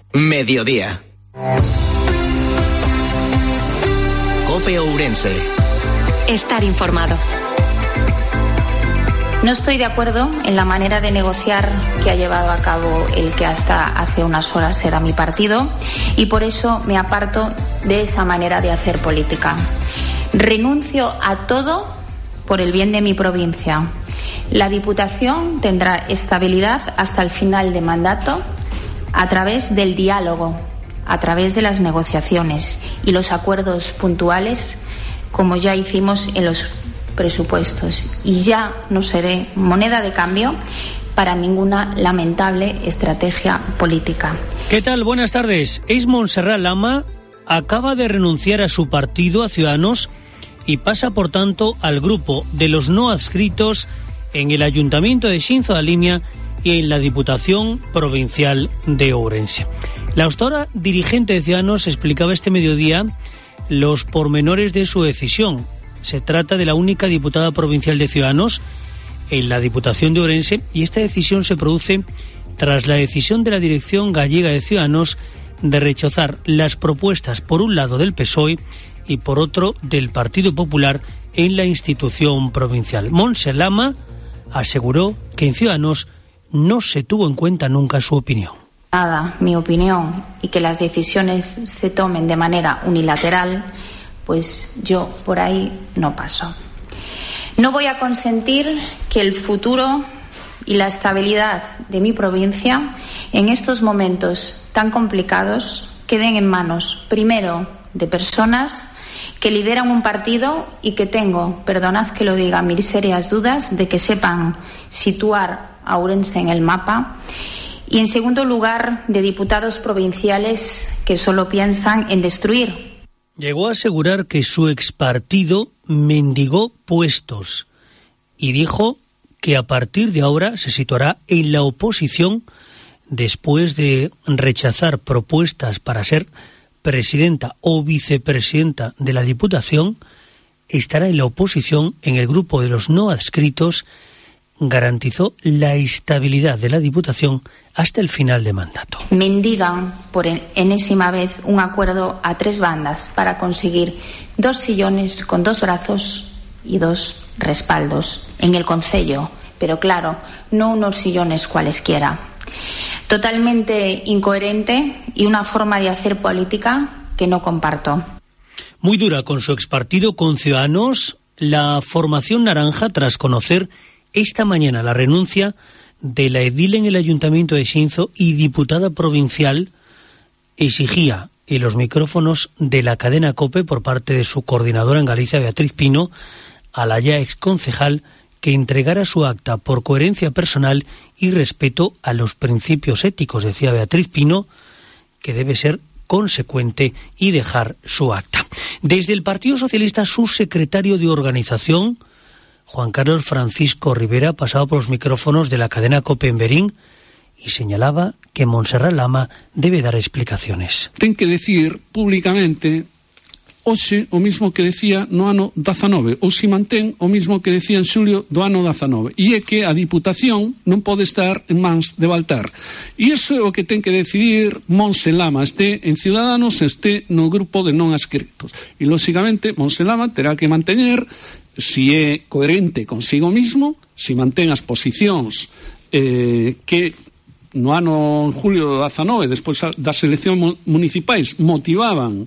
Mediodía. COPE Ourense. Estar informado. No estoy de acuerdo en la manera de negociar que ha llevado a cabo el que hasta hace unas horas era mi partido y por eso me aparto de esa manera de hacer política. Renuncio a todo por el bien de mi provincia. La Diputación tendrá estabilidad hasta el final de mandato a través del diálogo, a través de las negociaciones y los acuerdos puntuales, como ya hicimos en los presupuestos. Y ya no seré moneda de cambio para ninguna lamentable estrategia política. ¿Qué tal? Buenas tardes. Eis Montserrat Lama acaba de renunciar a su partido, a Ciudadanos, y pasa, por tanto, al grupo de los no adscritos en el Ayuntamiento de Xinzo da Limia y en la Diputación Provincial de Ourense. La hasta dirigente de Ciudadanos explicaba este mediodía los pormenores de su decisión. Se trata de la única diputada provincial de Ciudadanos en la Diputación de Ourense y esta decisión se produce tras la decisión de la Dirección Gallega de Ciudadanos de rechazar las propuestas por un lado del PSOE y por otro del Partido Popular en la institución provincial. Montse Lama aseguró que en Ciudadanos no se tuvo en cuenta nunca su opinión. Nada, mi opinión, y que las decisiones se tomen de manera unilateral, pues yo por ahí no paso. No voy a consentir que el futuro y la estabilidad de mi provincia en estos momentos tan complicados queden en manos, primero, de personas que lideran un partido y que tengo, perdonad que lo diga, mis serias dudas de que sepan situar a Ourense en el mapa, y en segundo lugar de diputados provinciales que solo piensan en destruir. Llegó a asegurar que su expartido mendigó puestos y dijo que a partir de ahora se situará en la oposición después de rechazar propuestas para ser presidenta o vicepresidenta de la Diputación. Estará en la oposición en el grupo de los no adscritos. Garantizó la estabilidad de la Diputación hasta el final de mandato. Mendigan por enésima vez un acuerdo a tres bandas para conseguir 2 sillones con 2 brazos y 2 respaldos en el concello, pero claro, no unos sillones cualesquiera. Totalmente incoherente y una forma de hacer política que no comparto. Muy dura con su expartido, con Ciudadanos, la formación naranja, tras conocer esta mañana la renuncia de la edil en el Ayuntamiento de Xinzo y diputada provincial, exigía en los micrófonos de la cadena COPE por parte de su coordinadora en Galicia, Beatriz Pino, a la ya exconcejal que entregara su acta por coherencia personal y respeto a los principios éticos. Decía Beatriz Pino que debe ser consecuente y dejar su acta. Desde el Partido Socialista, su secretario de organización, Juan Carlos Francisco Rivera, pasado por los micrófonos de la cadena COPE en Berín y señalaba que Montserrat Lama debe dar explicaciones. Ten que decir públicamente hoxe o mismo que decía no ano 19, ou si mantén o mismo que decía en xulio do ano 19, e é que a Diputación non pode estar en mans de Baltar. E iso é o que ten que decidir Montse Lama, este en Ciudadanos, este no grupo de non adscritos. E, lóxicamente, Montse Lama terá que mantener, si é coherente consigo mismo, si mantén as posicións que no ano julio do 19, despois das eleccións municipais, motivaban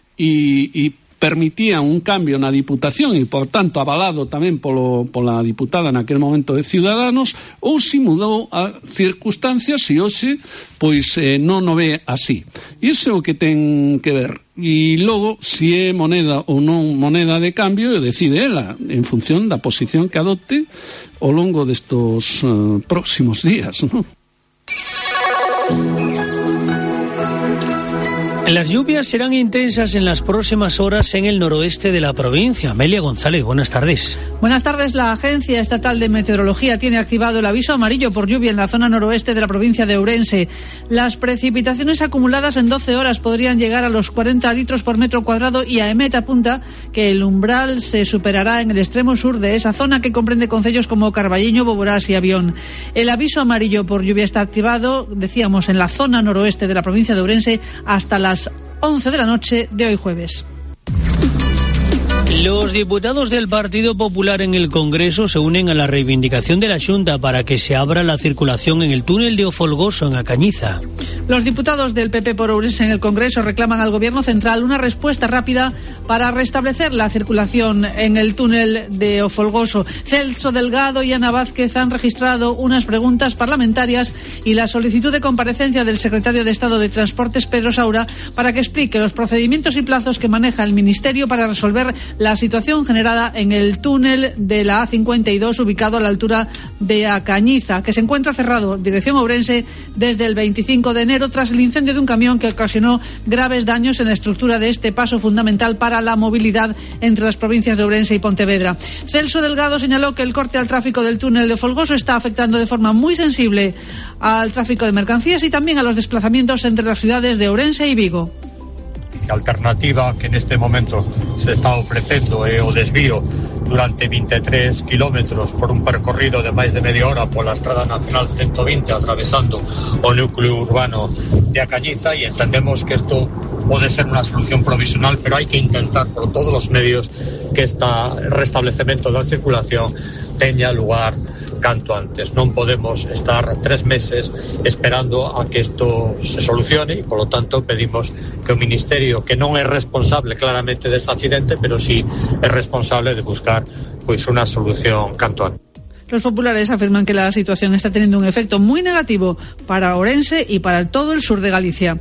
e permitían un cambio na Diputación e, por tanto, avalado tamén pola diputada naquel momento de Ciudadanos, ou se mudou a circunstancias e hoxe pois non o ve así. Iso é o que ten que ver. E logo, se é moneda ou non moneda de cambio, decide ela en función da posición que adopte ao longo destos próximos días, non? Las lluvias serán intensas en las próximas horas en el noroeste de la provincia. Amelia González, buenas tardes. Buenas tardes. La Agencia Estatal de Meteorología tiene activado el aviso amarillo por lluvia en la zona noroeste de la provincia de Ourense. Las precipitaciones acumuladas en 12 horas podrían llegar a los 40 litros por metro cuadrado y AEMET apunta que el umbral se superará en el extremo sur de esa zona, que comprende concellos como Carballiño, Boborás y Avión. El aviso amarillo por lluvia está activado, decíamos, en la zona noroeste de la provincia de Ourense hasta las 11 de la noche de hoy jueves. Los diputados del Partido Popular en el Congreso se unen a la reivindicación de la Xunta para que se abra la circulación en el túnel de Ofolgoso, en A Cañiza. Los diputados del PP por Ourense en el Congreso reclaman al Gobierno central una respuesta rápida para restablecer la circulación en el túnel de Ofolgoso. Celso Delgado y Ana Vázquez han registrado unas preguntas parlamentarias y la solicitud de comparecencia del secretario de Estado de Transportes, Pedro Saura, para que explique los procedimientos y plazos que maneja el Ministerio para resolver la situación generada en el túnel de la A52 ubicado a la altura de A Cañiza, que se encuentra cerrado dirección Ourense desde el 25 de enero tras el incendio de un camión que ocasionó graves daños en la estructura de este paso fundamental para la movilidad entre las provincias de Ourense y Pontevedra. Celso Delgado señaló que el corte al tráfico del túnel de Ofolgoso está afectando de forma muy sensible al tráfico de mercancías y también a los desplazamientos entre las ciudades de Ourense y Vigo. A alternativa que neste momento se está ofrecendo é o desvío durante 23 kilómetros por un percorrido de máis de media hora pola Estrada Nacional 120 atravesando o núcleo urbano de A Cañiza, e entendemos que isto pode ser unha solución provisional, pero hai que intentar por todos os medios que este restablecemento da circulación teña lugar canto antes. Non podemos estar 3 meses esperando a que isto se solucione e, polo tanto, pedimos que o Ministerio, que non é responsable claramente deste accidente, pero sí é responsable de buscar pois unha solución canto antes. Los populares afirman que la situación está teniendo un efecto muy negativo para Ourense y para todo el sur de Galicia.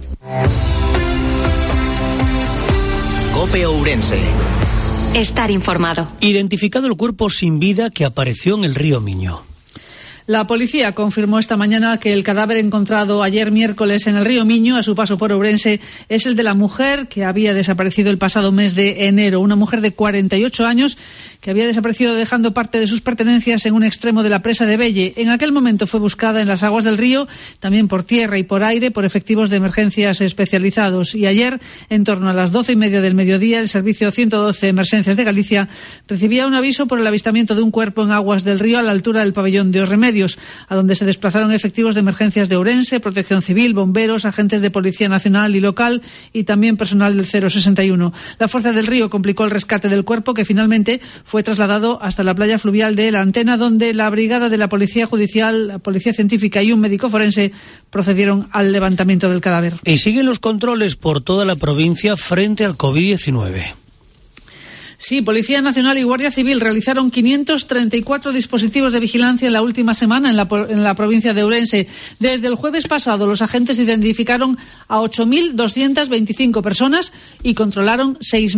COPE Ourense. Estar informado. Identificado el cuerpo sin vida que apareció en el río Miño. La policía confirmó esta mañana que el cadáver encontrado ayer miércoles en el río Miño, a su paso por Ourense, es el de la mujer que había desaparecido el pasado mes de enero. Una mujer de 48 años que había desaparecido dejando parte de sus pertenencias en un extremo de la presa de Belle. En aquel momento fue buscada en las aguas del río, también por tierra y por aire, por efectivos de emergencias especializados. Y ayer, en torno a las 12:30 del mediodía, el Servicio 112 Emergencias de Galicia recibía un aviso por el avistamiento de un cuerpo en aguas del río a la altura del pabellón de Os Remedios, a donde se desplazaron efectivos de emergencias de Ourense, Protección Civil, bomberos, agentes de Policía Nacional y local y también personal del 061. La Fuerza del Río complicó el rescate del cuerpo, que finalmente fue trasladado hasta la playa fluvial de La Antena, donde la brigada de la Policía Judicial, la Policía Científica y un médico forense procedieron al levantamiento del cadáver. Y siguen los controles por toda la provincia frente al COVID-19. Sí, Policía Nacional y Guardia Civil realizaron 534 dispositivos de vigilancia en la última semana en la provincia de Ourense. Desde el jueves pasado, los agentes identificaron a 8.225 personas y controlaron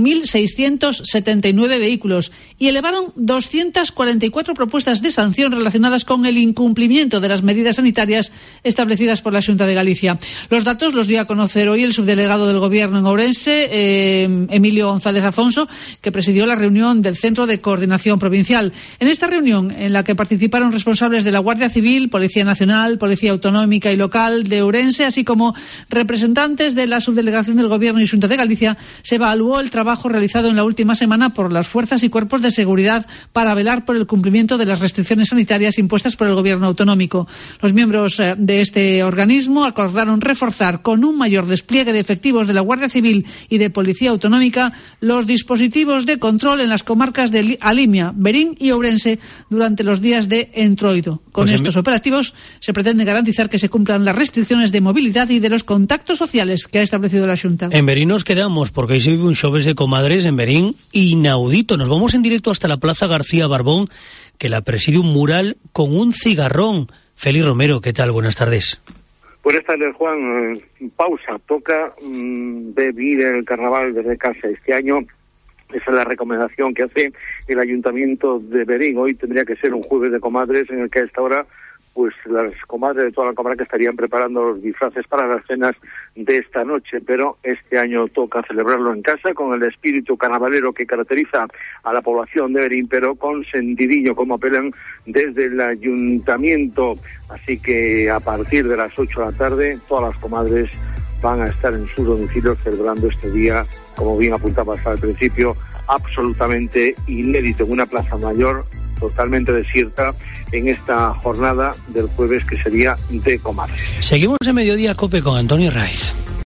6.679 vehículos y elevaron 244 propuestas de sanción relacionadas con el incumplimiento de las medidas sanitarias establecidas por la Xunta de Galicia. Los datos los dio a conocer hoy el subdelegado del Gobierno en Ourense, Emilio González Afonso, que presidió la reunión del Centro de Coordinación Provincial. En esta reunión, en la que participaron responsables de la Guardia Civil, Policía Nacional, Policía Autonómica y Local de Ourense, así como representantes de la Subdelegación del Gobierno y Xunta de Galicia, se evaluó el trabajo realizado en la última semana por las fuerzas y cuerpos de seguridad para velar por el cumplimiento de las restricciones sanitarias impuestas por el Gobierno autonómico. Los miembros de este organismo acordaron reforzar con un mayor despliegue de efectivos de la Guardia Civil y de Policía Autonómica los dispositivos de control en las comarcas de Alimia, Berín y Ourense durante los días de Entroido. Con estos operativos se pretende garantizar que se cumplan las restricciones de movilidad y de los contactos sociales que ha establecido la Xunta. En Berín nos quedamos porque hoy se vive un xoves de comadres en Berín inaudito. Nos vamos en directo hasta la Plaza García Barbón, que la preside un mural con un cigarrón. Félix Romero, ¿qué tal? Buenas tardes. Buenas tardes, Juan. Pausa. Toca vivir el carnaval desde casa este año. Esa es la recomendación que hace el Ayuntamiento de Berín. Hoy tendría que ser un jueves de comadres en el que a esta hora pues las comadres de toda la comarca estarían preparando los disfraces para las cenas de esta noche, pero este año toca celebrarlo en casa con el espíritu carnavalero que caracteriza a la población de Berín, pero con sentidillo, como apelan desde el ayuntamiento. Así que a partir de las 8 de la tarde todas las comadres van a estar en sus domicilios celebrando este día, como bien apuntabas al principio, absolutamente inédito, en una plaza mayor totalmente desierta en esta jornada del jueves, que sería de comadres. Seguimos en Mediodía Cope con Antonio Raiz.